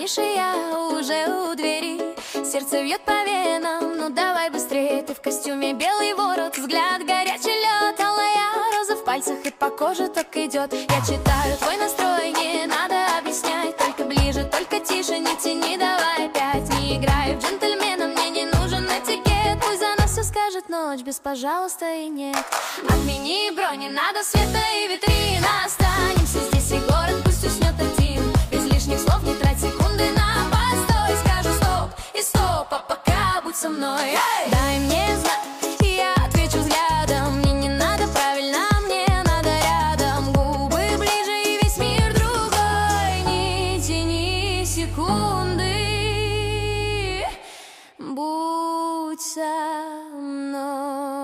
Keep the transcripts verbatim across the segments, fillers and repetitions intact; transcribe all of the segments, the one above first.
звонишь, и я уже у двери. Сердце бьет по венам, ну давай быстрее. Ты в костюме, белый ворот, взгляд горячий лед. Алая роза в пальцах и по коже так идет. Я читаю твой настрой, не надо объяснять. Только ближе, только тише, не тяни, давай опять. Не играй в джентльмена, мне не нужен этикет. Пусть за нас все скажет ночь, без пожалуйста и нет. Отмени бронь, не надо света и витрина. Останемся здесь, и город пусть уснет один. Без лишних слов не трать секунды на постой. Скажу стоп и стоп, а пока будь со мной. Hey! Дай мне знать, и я отвечу взглядом. Мне не надо правильно, мне надо рядом. Губы ближе и весь мир другой. Не тяни секунды, будь со мной.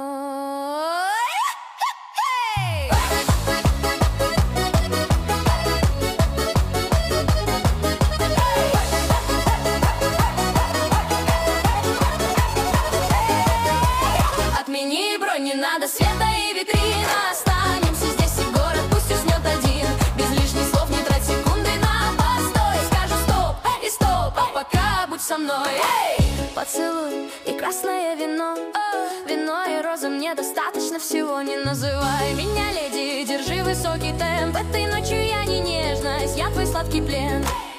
Отмени бронь, не надо света и витрина. Останемся здесь, и город пусть уснет один. Без лишних слов не трать секунды на постой. Скажу стоп и стоп, а пока будь со мной. Поцелуй и красное вино. Вино и розы мне достаточно всего. Не называй меня леди, держи высокий темп. Этой ночью я не нежность, я твой сладкий плен.